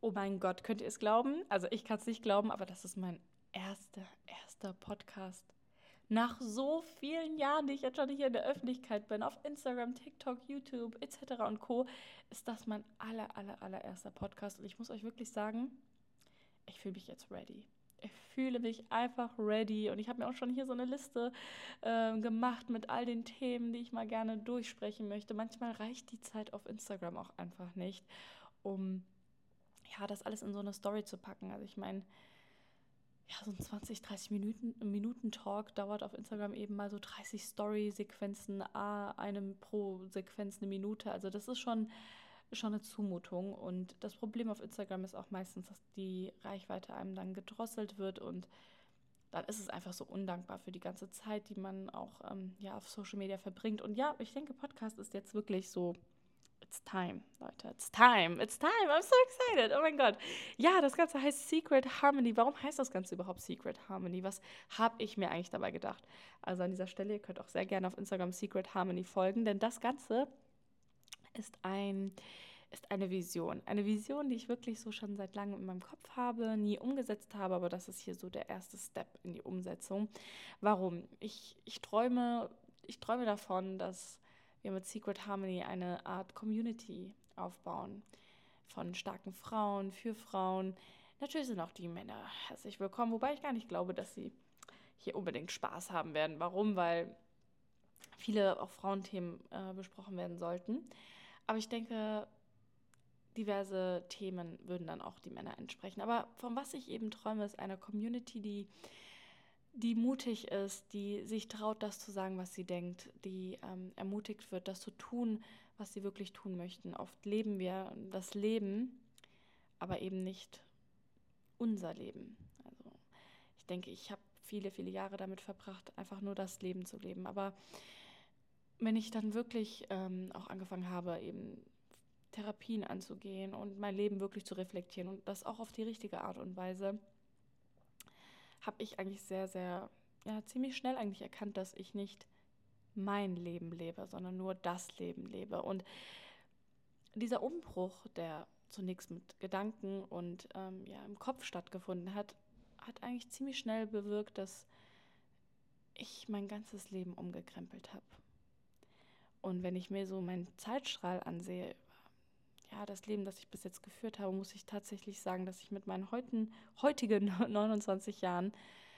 Oh mein Gott, könnt ihr es glauben? Also ich kann es nicht glauben, aber das ist mein erster Podcast. Nach so vielen Jahren, die ich jetzt schon hier in der Öffentlichkeit bin, auf Instagram, TikTok, YouTube etc. und Co., ist das mein allererster Podcast. Und ich muss euch wirklich sagen, ich fühle mich jetzt ready. Ich fühle mich einfach ready und ich habe mir auch schon hier so eine Liste gemacht mit all den Themen, die ich mal gerne durchsprechen möchte. Manchmal reicht die Zeit auf Instagram auch einfach nicht, um ja, das alles in so eine Story zu packen. Also ich meine, ja, so ein 20, 30 Minuten Talk dauert auf Instagram eben mal so 30 Story-Sequenzen, einem pro Sequenz eine Minute. Also das ist schon eine Zumutung. Und das Problem auf Instagram ist auch meistens, dass die Reichweite einem dann gedrosselt wird und dann ist es einfach so undankbar für die ganze Zeit, die man auch ja, auf Social Media verbringt. Und ja, ich denke, Podcast ist jetzt wirklich so. It's time, Leute. It's time. I'm so excited. Oh mein Gott. Ja, das Ganze heißt Secret Harmony. Warum heißt das Ganze überhaupt Secret Harmony? Was habe ich mir eigentlich dabei gedacht? Also an dieser Stelle, ihr könnt auch sehr gerne auf Instagram Secret Harmony folgen, denn das Ganze ist ist eine Vision. Eine Vision, die ich wirklich so schon seit langem in meinem Kopf habe, nie umgesetzt habe, aber das ist hier so der erste Step in die Umsetzung. Warum? Ich träume davon, dass wir mit Secret Harmony eine Art Community aufbauen von starken Frauen, für Frauen. Natürlich sind auch die Männer herzlich willkommen, wobei ich gar nicht glaube, dass sie hier unbedingt Spaß haben werden. Warum? Weil viele auch Frauenthemen besprochen werden sollten. Aber ich denke, diverse Themen würden dann auch die Männer entsprechen. Aber von was ich eben träume, ist eine Community, die mutig ist, die sich traut, das zu sagen, was sie denkt, die ermutigt wird, das zu tun, was sie wirklich tun möchten. Oft leben wir das Leben, aber eben nicht unser Leben. Also ich denke, ich habe viele Jahre damit verbracht, einfach nur das Leben zu leben. Aber wenn ich dann wirklich auch angefangen habe, eben Therapien anzugehen und mein Leben wirklich zu reflektieren und das auch auf die richtige Art und Weise, habe ich eigentlich ja, ziemlich schnell eigentlich erkannt, dass ich nicht mein Leben lebe, sondern nur das Leben lebe. Und dieser Umbruch, der zunächst mit Gedanken und ja, im Kopf stattgefunden hat, hat eigentlich ziemlich schnell bewirkt, dass ich mein ganzes Leben umgekrempelt habe. Und wenn ich mir so meinen Zeitstrahl ansehe, ja, das Leben, das ich bis jetzt geführt habe, muss ich tatsächlich sagen, dass ich mit meinen heutigen 29 Jahren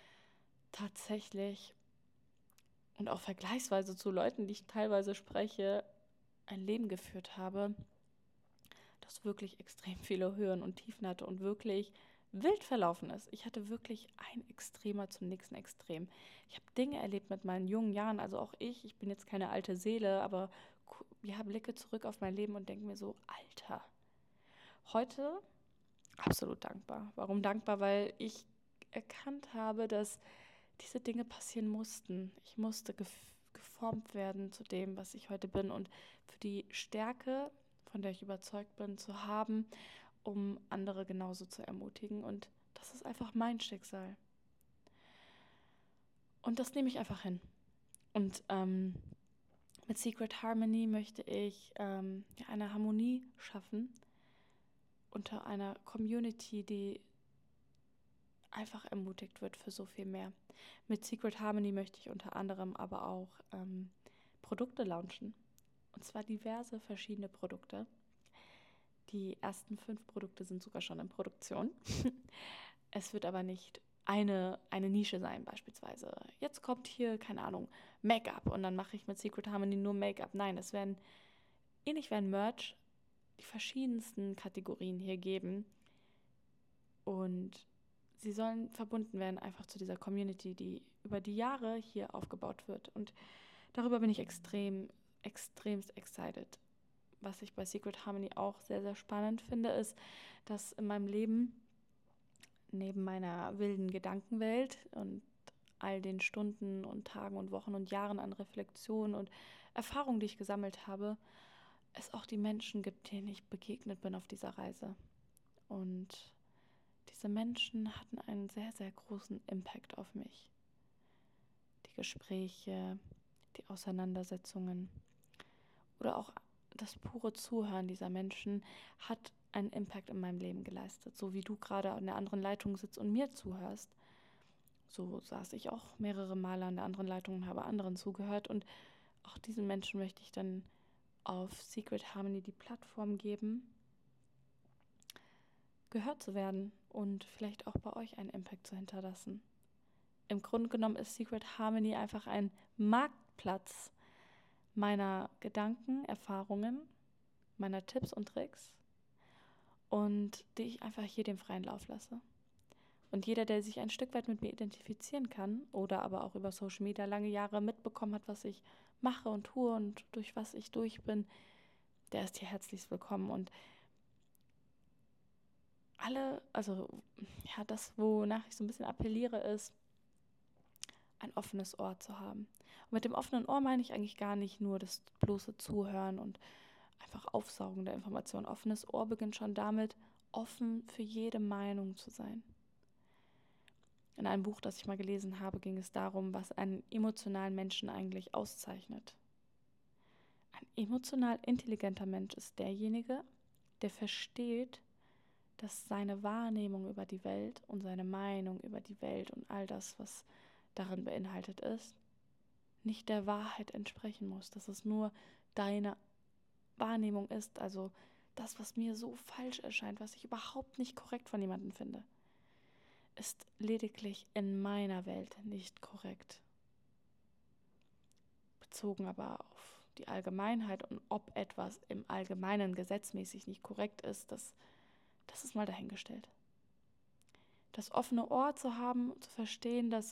tatsächlich und auch vergleichsweise zu Leuten, die ich teilweise spreche, ein Leben geführt habe, das wirklich extrem viele Höhen und Tiefen hatte und wirklich wild verlaufen ist. Ich hatte wirklich ein Extremer zum nächsten Extrem. Ich habe Dinge erlebt mit meinen jungen Jahren, also auch ich bin jetzt keine alte Seele, aber ja, blicke zurück auf mein Leben und denke mir so, Alter, heute absolut dankbar. Warum dankbar? Weil ich erkannt habe, dass diese Dinge passieren mussten. Ich musste geformt werden zu dem, was ich heute bin und für die Stärke, von der ich überzeugt bin, zu haben, um andere genauso zu ermutigen. Und das ist einfach mein Schicksal. Und das nehme ich einfach hin. Und mit Secret Harmony möchte ich ja, eine Harmonie schaffen unter einer Community, die einfach ermutigt wird für so viel mehr. Mit Secret Harmony möchte ich unter anderem aber auch Produkte launchen. Und zwar diverse verschiedene Produkte. Die ersten 5 Produkte sind sogar schon in Produktion. Es wird aber nicht eine Nische sein, beispielsweise. Jetzt kommt hier, keine Ahnung, Make-up und dann mache ich mit Secret Harmony nur Make-up. Nein, es werden ähnlich wie ein Merch die verschiedensten Kategorien hier geben. Und sie sollen verbunden werden einfach zu dieser Community, die über die Jahre hier aufgebaut wird. Und darüber bin ich extremst excited. Was ich bei Secret Harmony auch sehr spannend finde, ist, dass in meinem Leben neben meiner wilden Gedankenwelt und all den Stunden und Tagen und Wochen und Jahren an Reflexion und Erfahrungen, die ich gesammelt habe, es auch die Menschen gibt, denen ich begegnet bin auf dieser Reise. Und diese Menschen hatten einen sehr großen Impact auf mich. Die Gespräche, die Auseinandersetzungen oder auch das pure Zuhören dieser Menschen hat einen Impact in meinem Leben geleistet. So wie du gerade an der anderen Leitung sitzt und mir zuhörst. So saß ich auch mehrere Male an der anderen Leitung und habe anderen zugehört. Und auch diesen Menschen möchte ich dann auf Secret Harmony die Plattform geben, gehört zu werden und vielleicht auch bei euch einen Impact zu hinterlassen. Im Grunde genommen ist Secret Harmony einfach ein Marktplatz meiner Gedanken, Erfahrungen, meiner Tipps und Tricks und die ich einfach hier den freien Lauf lasse. Und jeder, der sich ein Stück weit mit mir identifizieren kann oder aber auch über Social Media lange Jahre mitbekommen hat, was ich mache und tue und durch was ich durch bin, der ist hier herzlichst willkommen. Und das, wonach ich so ein bisschen appelliere, ist, ein offenes Ohr zu haben. Und mit dem offenen Ohr meine ich eigentlich gar nicht nur das bloße Zuhören und einfach Aufsaugen der Information. Offenes Ohr beginnt schon damit, offen für jede Meinung zu sein. In einem Buch, das ich mal gelesen habe, ging es darum, was einen emotionalen Menschen eigentlich auszeichnet. Ein emotional intelligenter Mensch ist derjenige, der versteht, dass seine Wahrnehmung über die Welt und seine Meinung über die Welt und all das, was darin beinhaltet ist, nicht der Wahrheit entsprechen muss, dass es nur deine Wahrnehmung ist, also das, was mir so falsch erscheint, was ich überhaupt nicht korrekt von jemandem finde, ist lediglich in meiner Welt nicht korrekt. Bezogen aber auf die Allgemeinheit und ob etwas im Allgemeinen gesetzmäßig nicht korrekt ist, das ist mal dahingestellt. Das offene Ohr zu haben, zu verstehen, dass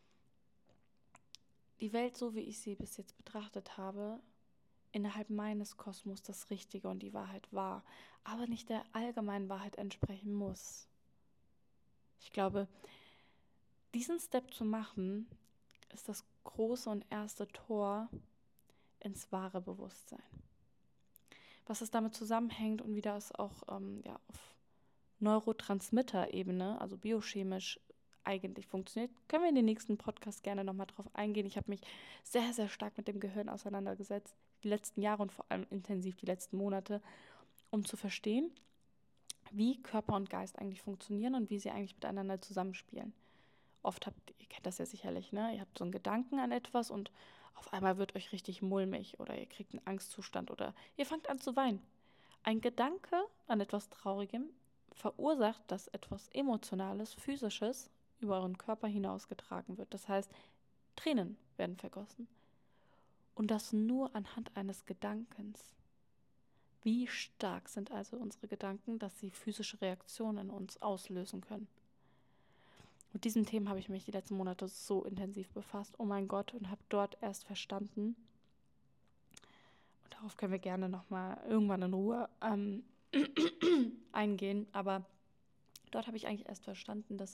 die Welt, so wie ich sie bis jetzt betrachtet habe, innerhalb meines Kosmos das Richtige und die Wahrheit war, aber nicht der allgemeinen Wahrheit entsprechen muss. Ich glaube, diesen Step zu machen, ist das große und erste Tor ins wahre Bewusstsein. Was es damit zusammenhängt und wie das auch auf Neurotransmitter-Ebene, also biochemisch eigentlich funktioniert, können wir in den nächsten Podcast gerne nochmal drauf eingehen. Ich habe mich sehr, sehr stark mit dem Gehirn auseinandergesetzt, die letzten Jahre und vor allem intensiv die letzten Monate, um zu verstehen, wie Körper und Geist eigentlich funktionieren und wie sie eigentlich miteinander zusammenspielen. Ihr kennt das ja sicherlich, ne? Ihr habt so einen Gedanken an etwas und auf einmal wird euch richtig mulmig oder ihr kriegt einen Angstzustand oder ihr fangt an zu weinen. Ein Gedanke an etwas Traurigem verursacht, dass etwas Emotionales, Physisches über euren Körper hinausgetragen wird. Das heißt, Tränen werden vergossen. Und das nur anhand eines Gedankens. Wie stark sind also unsere Gedanken, dass sie physische Reaktionen in uns auslösen können? Mit diesen Themen habe ich mich die letzten Monate so intensiv befasst. Oh mein Gott, und habe dort erst verstanden. Und darauf können wir gerne nochmal irgendwann in Ruhe eingehen. Aber dort habe ich eigentlich erst verstanden, dass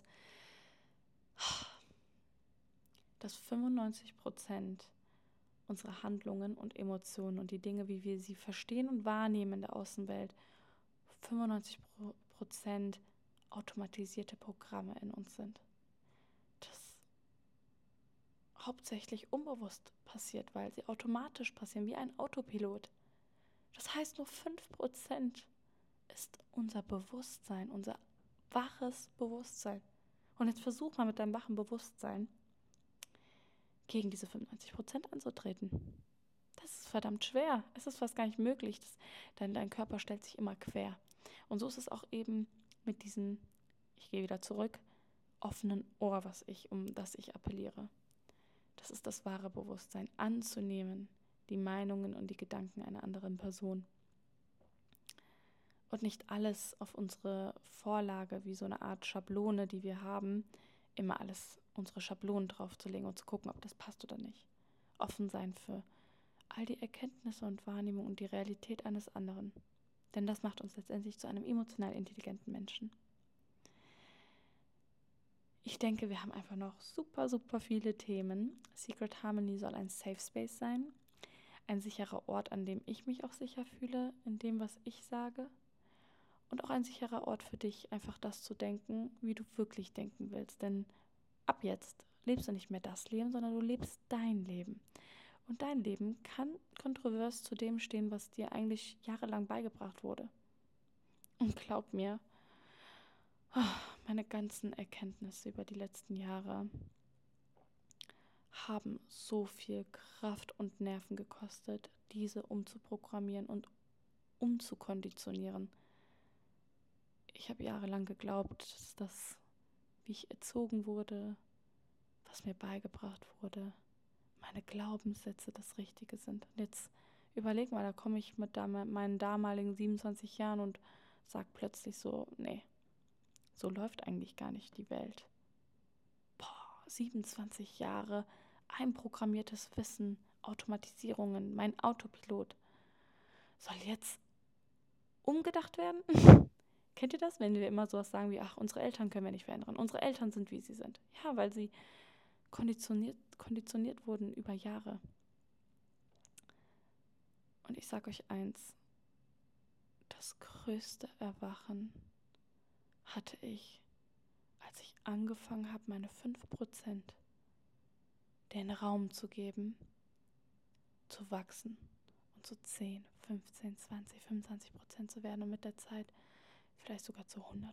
95% unserer Handlungen und Emotionen und die Dinge, wie wir sie verstehen und wahrnehmen in der Außenwelt, 95% automatisierte Programme in uns sind. Das hauptsächlich unbewusst passiert, weil sie automatisch passieren, wie ein Autopilot. Das heißt, nur 5% ist unser Bewusstsein, unser waches Bewusstsein. Und jetzt versuch mal mit deinem wachen Bewusstsein gegen diese 95% anzutreten. Das ist verdammt schwer. Es ist fast gar nicht möglich. Dein Körper stellt sich immer quer. Und so ist es auch eben mit diesem, ich gehe wieder zurück, offenen Ohr, um das ich appelliere. Das ist das wahre Bewusstsein, anzunehmen, die Meinungen und die Gedanken einer anderen Person. Und nicht alles auf unsere Vorlage, wie so eine Art Schablone, die wir haben, immer alles unsere Schablonen draufzulegen und zu gucken, ob das passt oder nicht. Offen sein für all die Erkenntnisse und Wahrnehmung und die Realität eines anderen. Denn das macht uns letztendlich zu einem emotional intelligenten Menschen. Ich denke, wir haben einfach noch super, super viele Themen. Secret Harmony soll ein Safe Space sein. Ein sicherer Ort, an dem ich mich auch sicher fühle, in dem, was ich sage. Und auch ein sicherer Ort für dich, einfach das zu denken, wie du wirklich denken willst. Denn ab jetzt lebst du nicht mehr das Leben, sondern du lebst dein Leben. Und dein Leben kann kontrovers zu dem stehen, was dir eigentlich jahrelang beigebracht wurde. Und glaub mir, meine ganzen Erkenntnisse über die letzten Jahre haben so viel Kraft und Nerven gekostet, diese umzuprogrammieren und umzukonditionieren. Ich habe jahrelang geglaubt, dass das, wie ich erzogen wurde, was mir beigebracht wurde, meine Glaubenssätze das Richtige sind. Und jetzt überleg mal, da komme ich mit meinen damaligen 27 Jahren und sage plötzlich so, nee, so läuft eigentlich gar nicht die Welt. 27 Jahre, einprogrammiertes Wissen, Automatisierungen, mein Autopilot. Soll jetzt umgedacht werden? Kennt ihr das, wenn wir immer sowas sagen wie, ach, unsere Eltern können wir nicht verändern, unsere Eltern sind, wie sie sind. Ja, weil sie konditioniert wurden über Jahre. Und ich sage euch eins, das größte Erwachen hatte ich, als ich angefangen habe, meine 5% den Raum zu geben, zu wachsen und zu 10, 15, 20, 25% zu werden und mit der Zeit vielleicht sogar zu 100%.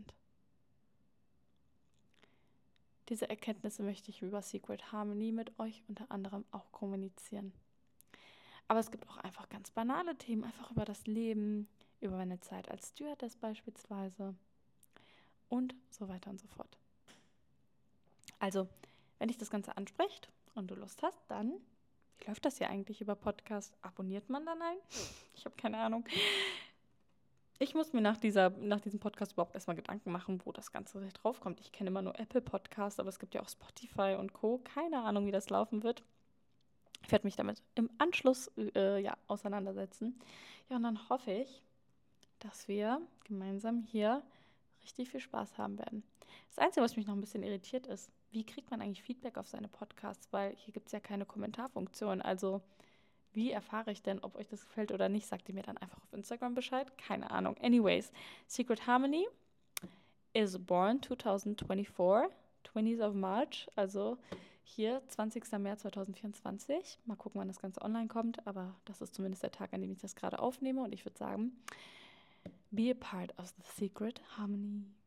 Diese Erkenntnisse möchte ich über Secret Harmony mit euch unter anderem auch kommunizieren. Aber es gibt auch einfach ganz banale Themen, einfach über das Leben, über meine Zeit als Stewardess beispielsweise und so weiter und so fort. Also, wenn dich das Ganze anspricht und du Lust hast, dann, wie läuft das hier eigentlich über Podcast? Abonniert man dann einen? Ich habe keine Ahnung. Ich muss mir nach diesem Podcast überhaupt erstmal Gedanken machen, wo das Ganze draufkommt. Ich kenne immer nur Apple Podcasts, aber es gibt ja auch Spotify und Co. Keine Ahnung, wie das laufen wird. Ich werde mich damit im Anschluss auseinandersetzen. Ja, und dann hoffe ich, dass wir gemeinsam hier richtig viel Spaß haben werden. Das Einzige, was mich noch ein bisschen irritiert ist, wie kriegt man eigentlich Feedback auf seine Podcasts? Weil hier gibt es ja keine Kommentarfunktion. Also wie erfahre ich denn, ob euch das gefällt oder nicht? Sagt ihr mir dann einfach auf Instagram Bescheid? Keine Ahnung. Anyways, Secret Harmony is born 2024, 20th of March, also hier 20. März 2024. Mal gucken, wann das Ganze online kommt, aber das ist zumindest der Tag, an dem ich das gerade aufnehme und ich würde sagen, be a part of the Secret Harmony.